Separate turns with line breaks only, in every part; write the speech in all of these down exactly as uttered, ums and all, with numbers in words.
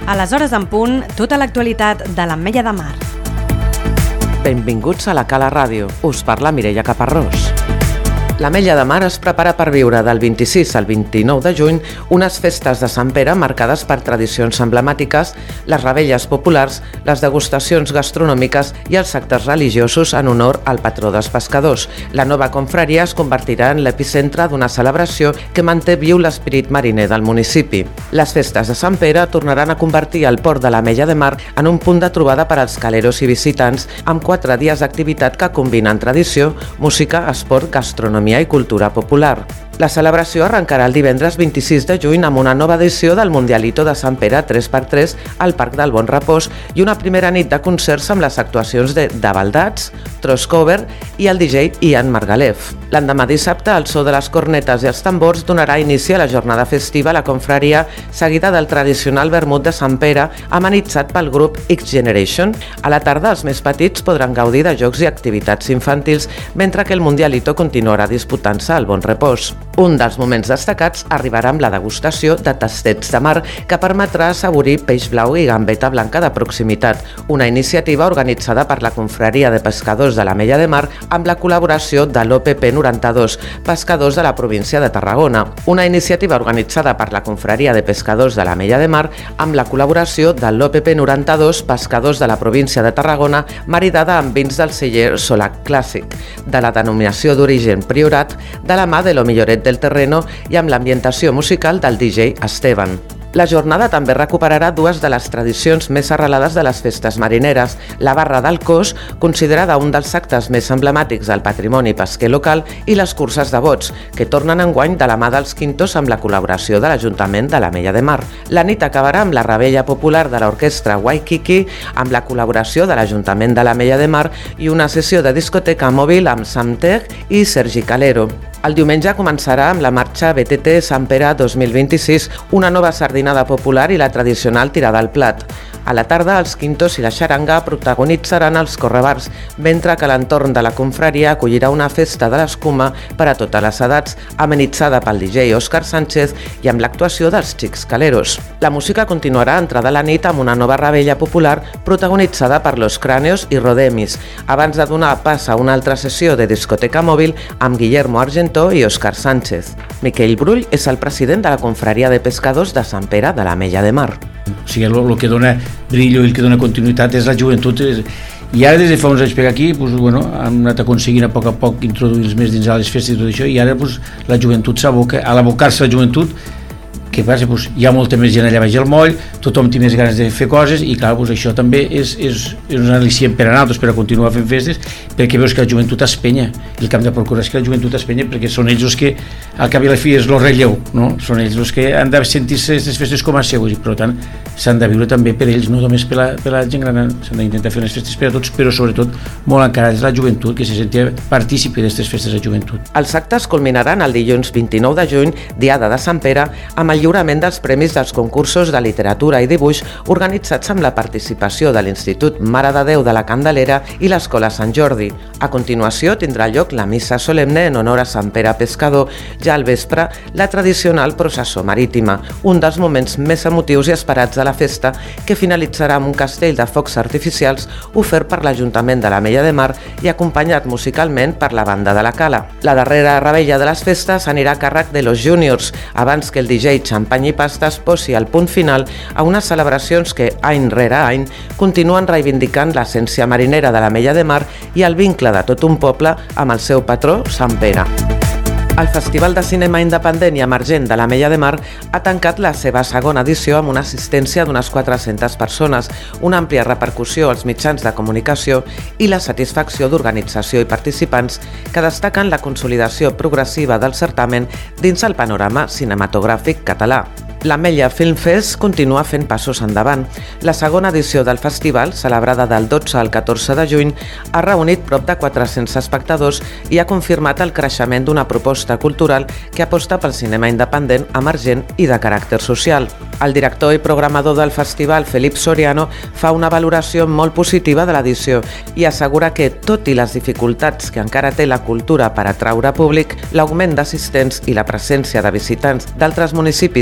A les hores en punt, tota l'actualitat de l'Ametlla de Mar.
Benvinguts a la Cala Ràdio. Us parla Mireia Caparrós. L'Ametlla de Mar es prepara per viure del vint-i-sis al vint-i-nou de juny unes festes de Sant Pere marcades per tradicions emblemàtiques, les revetlles populars, les degustacions gastronòmiques i els actes religiosos en honor al patró dels pescadors. La nova confraria es convertirà en l'epicentre d'una celebració que manté viu l'esperit mariner del municipi. Les festes de Sant Pere tornaran a convertir el port de l'Ametlla de Mar en un punt de trobada per als caleros i visitants, amb quatre dies d'activitat que combinen tradició, música, esport, gastronomia i cultura popular. La celebració arrencarà el divendres vint-i-sis de juny amb una nova edició del Mundialito de Sant Pere tres per tres al Parc del Bon Repòs i una primera nit de concerts amb les actuacions de Dabaldats, Troscover i el D J Ian Margalef. L'endemà dissabte, el so de les cornetes i els tambors donarà inici a la jornada festiva a la confraria, seguida del tradicional vermut de Sant Pere, amenitzat pel grup X Generation. A la tarda, els més petits podran gaudir de jocs i activitats infantils, mentre que el Mundialito continuarà disputant-se al Bon Repòs. Un dels moments destacats arribarà amb la degustació de tastets de mar, que permetrà assaborir peix blau i gambeta blanca de proximitat, una iniciativa organitzada per la Confraria de Pescadors de l'Ametlla de Mar amb la col·laboració de l'O P P noranta-dos, pescadors de la província de Tarragona. Una iniciativa organitzada per la Confraria de Pescadors de l'Ametlla de Mar amb la col·laboració de l'O P P noranta-dos, pescadors de la província de Tarragona, maridada amb vins del celler Solac Clàssic, de la denominació d'origen Priorat, de la mà de lo Milloret del Terreno i amb l'ambientació musical del D J Esteban. La jornada també recuperarà dues de les tradicions més arrelades de les festes marineres, la barra del cos, considerada un dels actes més emblemàtics del patrimoni pesquer local, i les curses de bots, que tornen enguany de la mà dels Quintos amb la col·laboració de l'Ajuntament de l'Ametlla de Mar. La nit acabarà amb la revetlla popular de l'orquestra Waikiki, amb la col·laboració de l'Ajuntament de l'Ametlla de Mar i una sessió de discoteca mòbil amb Sam Tech i Sergi Calero. El diumenge començarà amb la marxa B T T Sant Pere dos mil vint-i-sis, una nova sardinada popular i la tradicional tirada al plat. A la tarda, els Quintos i la xaranga protagonitzaran els correbars, mentre que l'entorn de la confraria acollirà una festa de l'escuma per a totes les edats, amenitzada pel D J Òscar Sánchez i amb l'actuació dels Xics Caleros. La música continuarà entrada la nit amb una nova revetlla popular protagonitzada per Los Cráneos i Rodemis, abans de donar pas a una altra sessió de discoteca mòbil amb Guillermo Argentó i Òscar Sánchez. Miquel Brull és el president de la Confraria de Pescadors de Sant Pere de l'Ametlla de Mar.
O sigui, el que dona brillo i el que dona continuïtat és la joventut. I ara, des de fa uns anys per aquí, doncs, bueno, hem anat aconseguint a poc a poc introduir-los més dins a les festes i tot això, i ara doncs, la joventut s'aboca, a l'abocar-se la joventut, què passa? Doncs, hi ha molta més gent allà baix al moll, tothom té més ganes de fer coses i clar, doncs, això també és, és, és un al·licient per a nosaltres per a continuar fent festes, perquè veus que la joventut espenya, i el que hem de procurar és que la joventut espenya, perquè són ells els que al cap i a la fi és el relleu, no? Són ells els que han de sentir-se aquestes festes com a seues i per tant s'han de viure també per ells, no només per la, per la gent gran, s'han d'intentar fer unes festes per a tots, però sobretot molt encarats la joventut, que se sentia partícipe d'aquestes festes de joventut.
Els actes culminaran el dilluns vint-i-nou de juny, diada de Sant Pere, amb el lliurament dels premis dels concursos de literatura i dibuix organitzats amb la participació de l'Institut Mare de Déu de la Candelera i l'Escola Sant Jordi. A continuació tindrà lloc la missa solemne en honor a Sant Pere Pescador, ja al vespre la tradicional processó marítima, un dels moments més emotius i esperats de la festa, que finalitzarà amb un castell de focs artificials ofert per l'Ajuntament de l'Ametlla de Mar i acompanyat musicalment per la banda de la Cala. La darrera revetlla de les festes anirà a càrrec de Los Juniors, abans que el D J Champany i Pastes posi el punt final a unes celebracions que, any rere any, continuen reivindicant l'essència marinera de l'Ametlla de Mar i el vincle de tot un poble amb el seu patró, Sant Pere. El Festival de Cinema Independent i Emergent de l'Ametlla de Mar ha tancat la seva segona edició amb una assistència d'unes quatre-centes persones, una àmplia repercussió als mitjans de comunicació i la satisfacció d'organització i participants que destaquen la consolidació progressiva del certamen dins el panorama cinematogràfic català. L'Ametlla Film Fest continua fent passos endavant. La segona edició del festival, celebrada del dotze al catorze de juny, ha reunit prop de quatre-cents espectadors i ha confirmat el creixement d'una proposta cultural que aposta pel cinema independent, emergent i de caràcter social. El director i programador del festival, Felip Soriano, fa una valoració molt positiva de l'edició i assegura que, tot i les dificultats que encara té la cultura per atraure públic, l'augment d'assistents i la presència de visitants d'altres municipis de les Terres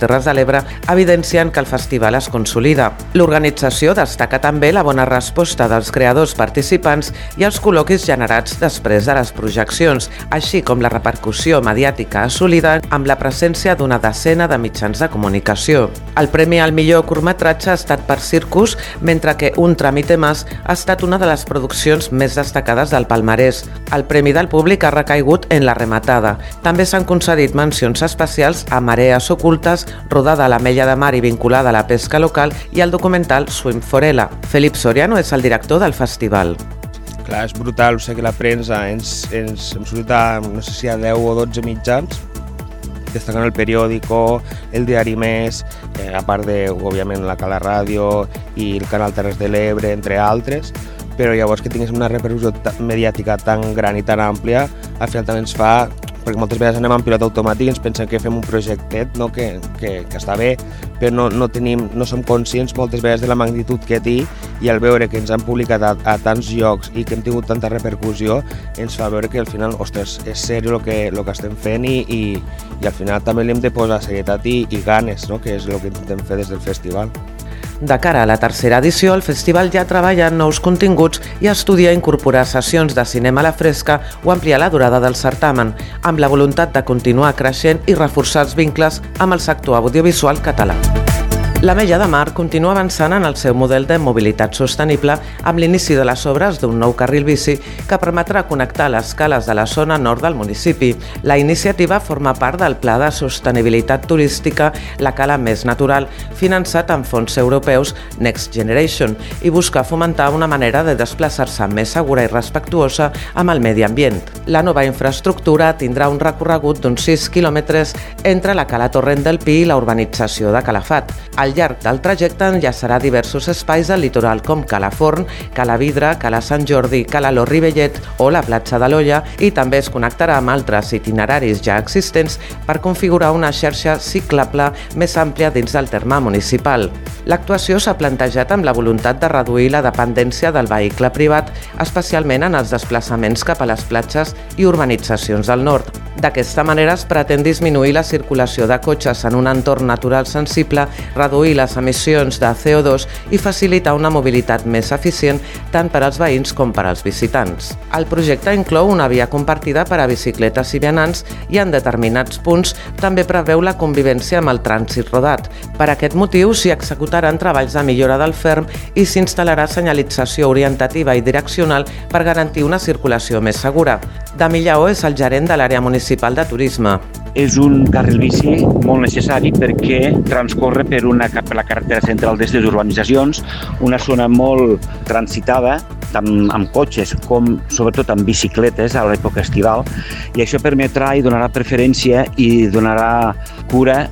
Terres de l'Ebre evidencien que el festival es consolida. L'organització destaca també la bona resposta dels creadors participants i els col·loquis generats després de les projeccions, així com la repercussió mediàtica assolida amb la presència d'una decena de mitjans de comunicació. El premi al millor curtmetratge ha estat per Circus, mentre que Un tramite más ha estat una de les produccions més destacades del palmarès. El premi del públic ha recaigut en La rematada. També s'han concedit mencions especials a Marees ocultes, rodada a l'Ametlla de Mar i vinculada a la pesca local, i el documental Swim Forella. Felip Soriano és el director del festival.
Clar, és brutal, o sigui que la premsa ens, ens hem sortit a, no sé si a deu o dotze mitjans, destacant el periòdico, el diari Més, eh, a part de, òbviament, la Cala Ràdio i el canal Terres de l'Ebre, entre altres, però llavors que tingués una repercussió mediàtica tan gran i tan àmplia, al final també ens fa, perquè moltes vegades anem en pilot automàtic i ens pensem que fem un projectet, no? que, que, que està bé, però no, no, tenim, no som conscients moltes vegades de la magnitud que té, i al veure que ens han publicat a, a tants llocs i que hem tingut tanta repercussió, ens fa veure que al final, ostres, és seriós el que, el que estem fent i, i, i al final també li hem de posar serietat i, i ganes, no? Que és el que intentem fer des del festival.
De cara a la tercera edició, el festival ja treballa en nous continguts i estudia incorporar sessions de cinema a la fresca o ampliar la durada del certamen, amb la voluntat de continuar creixent i reforçar els vincles amb el sector audiovisual català. L'Ametlla de Mar continua avançant en el seu model de mobilitat sostenible amb l'inici de les obres d'un nou carril bici que permetrà connectar les cales de la zona nord del municipi. La iniciativa forma part del Pla de Sostenibilitat Turística La Cala Més Natural, finançat amb fons europeus Next Generation, i busca fomentar una manera de desplaçar-se més segura i respectuosa amb el medi ambient. La nova infraestructura tindrà un recorregut d'uns sis quilòmetres entre la Cala Torrent del Pi i la urbanització de Calafat. Al llarg del trajecte enllaçarà diversos espais del litoral com Cala Forn, Cala Vidre, Cala Sant Jordi, Cala Lo Rivellet o la platja de l'Olla, i també es connectarà amb altres itineraris ja existents per configurar una xarxa ciclable més àmplia dins del terme municipal. L'actuació s'ha plantejat amb la voluntat de reduir la dependència del vehicle privat, especialment en els desplaçaments cap a les platges i urbanitzacions del nord. D'aquesta manera es pretén disminuir la circulació de cotxes en un entorn natural sensible, reduir les emissions de C O dos i facilitar una mobilitat més eficient tant per als veïns com per als visitants. El projecte inclou una via compartida per a bicicletes i vianants i en determinats punts també preveu la convivència amb el trànsit rodat. Per aquest motiu s'hi executaran treballs de millora del ferm i s'instal·larà senyalització orientativa i direccional per garantir una circulació més segura. Dami Lleó és el gerent de l'àrea municipal de turisme.
És un carril bici molt necessari perquè transcorre per, una, per la carretera central des de les urbanitzacions, una zona molt transitada, tant amb cotxes com sobretot amb bicicletes a l'època estival, i això permetrà i donarà preferència i donarà cura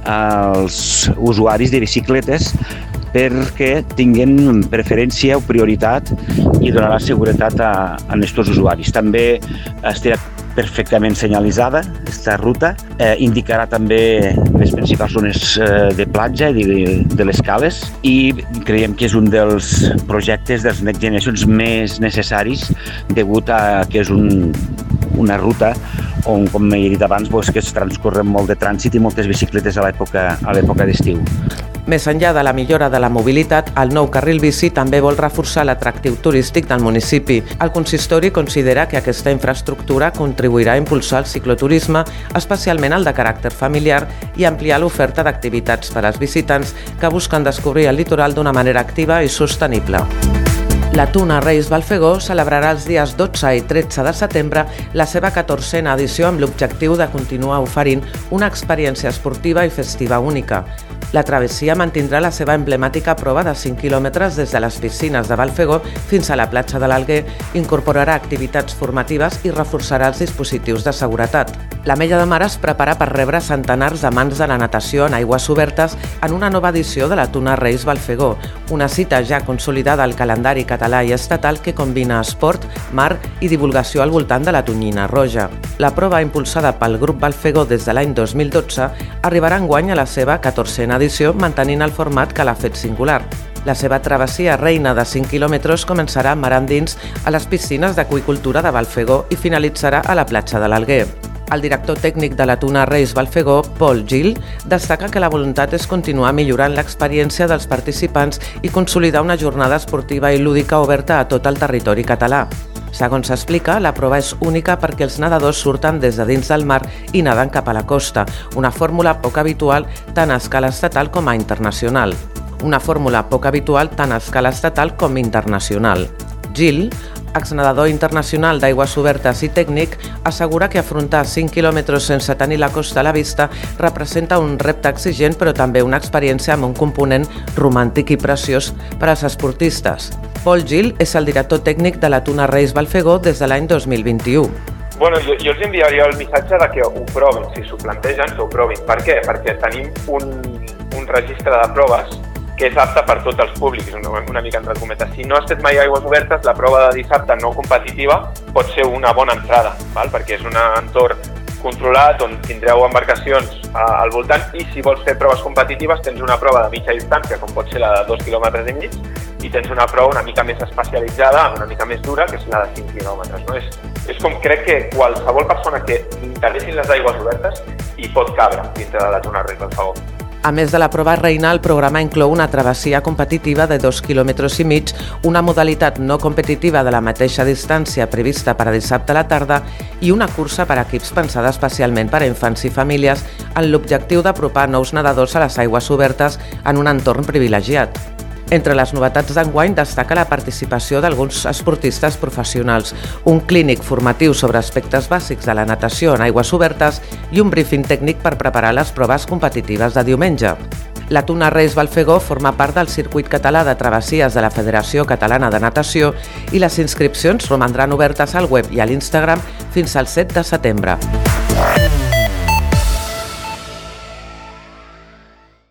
als usuaris de bicicletes perquè tinguin preferència o prioritat i donarà seguretat a, a aquests usuaris. També estarà perfectament senyalitzada aquesta ruta, eh, indicarà també les principals zones eh, de platja i de, de les cales, i creiem que és un dels projectes dels Next Generations més necessaris degut a que és un, una ruta on, com he dit abans, doncs, que es transcorre molt de trànsit i moltes bicicletes a l'època a l'època d'estiu.
Més enllà de la millora de la mobilitat, el nou carril bici també vol reforçar l'atractiu turístic del municipi. El consistori considera que aquesta infraestructura contribuirà a impulsar el cicloturisme, especialment el de caràcter familiar, i ampliar l'oferta d'activitats per als visitants que busquen descobrir el litoral d'una manera activa i sostenible. La Tuna Reis Balfegó celebrarà els dies dotze i tretze de setembre la seva catorzena edició amb l'objectiu de continuar oferint una experiència esportiva i festiva única. La travessia mantindrà la seva emblemàtica prova de cinc quilòmetres des de les piscines de Balfegó fins a la platja de l'Alguer, incorporarà activitats formatives i reforçarà els dispositius de seguretat. L'Ametlla de Mar es prepara per rebre centenars d'amants de la natació en aigües obertes en una nova edició de la Tuna Reis Balfegó, una cita ja consolidada al calendari català i estatal que combina esport, mar i divulgació al voltant de la tonyina roja. La prova, impulsada pel grup Balfegó des de l'any dos mil dotze, arribarà enguany a la seva catorzena edició mantenint el format que l'ha fet singular. La seva travessia reina de cinc quilòmetres començarà mar endins a les piscines d'aqüicultura de Balfegó i finalitzarà a la platja de l'Alguer. El director tècnic de la Tuna Reis Balfegó, Paul Gil, destaca que la voluntat és continuar millorant l'experiència dels participants i consolidar una jornada esportiva i lúdica oberta a tot el territori català. Segons s'explica, la prova és única perquè els nedadors surten des de dins del mar i naden cap a la costa, una fórmula poc habitual tant a escala estatal com a internacional. Una fórmula poc habitual tant a escala estatal com internacional. Gil, exnedador internacional d'aigües obertes i tècnic, assegura que afrontar cinc quilòmetres sense tenir la costa a la vista representa un repte exigent però també una experiència amb un component romàntic i preciós per als esportistes. Paul Gil és el director tècnic de la Tuna Reis Balfegó des de l'any dos mil vint-i-u.
Bueno, jo, jo els enviaria el missatge de que ho provin, si s'ho plantegen, que ho provin. Per què? Perquè tenim un, un registre de proves que és apte per tots els públics, una, una mica entre cometes. Si no has fet mai aigües obertes, la prova de dissabte no competitiva pot ser una bona entrada, val? Perquè és un entorn controlat on tindreu embarcacions al voltant i si vols fer proves competitives tens una prova de mitja distància, com pot ser la de dos quilòmetres i mig, i tens una prova una mica més especialitzada, una mica més dura, que és la de cinc quilòmetres. No? És, és com crec que qualsevol persona que interessin les aigües obertes hi pot cabre dintre de la Tuna Reis Balfegó.
A més de la prova reina, el programa inclou una travessia competitiva de dos quilòmetres i mig, una modalitat no competitiva de la mateixa distància prevista per a dissabte a la tarda i una cursa per a equips pensada especialment per a infants i famílies amb l'objectiu d'apropar nous nedadors a les aigües obertes en un entorn privilegiat. Entre les novetats d'enguany destaca la participació d'alguns esportistes professionals, un clínic formatiu sobre aspectes bàsics de la natació en aigües obertes i un briefing tècnic per preparar les proves competitives de diumenge. La Tuna Reis Balfegó forma part del circuit català de travessies de la Federació Catalana de Natació i les inscripcions romandran obertes al web i a l'Instagram fins al set de setembre.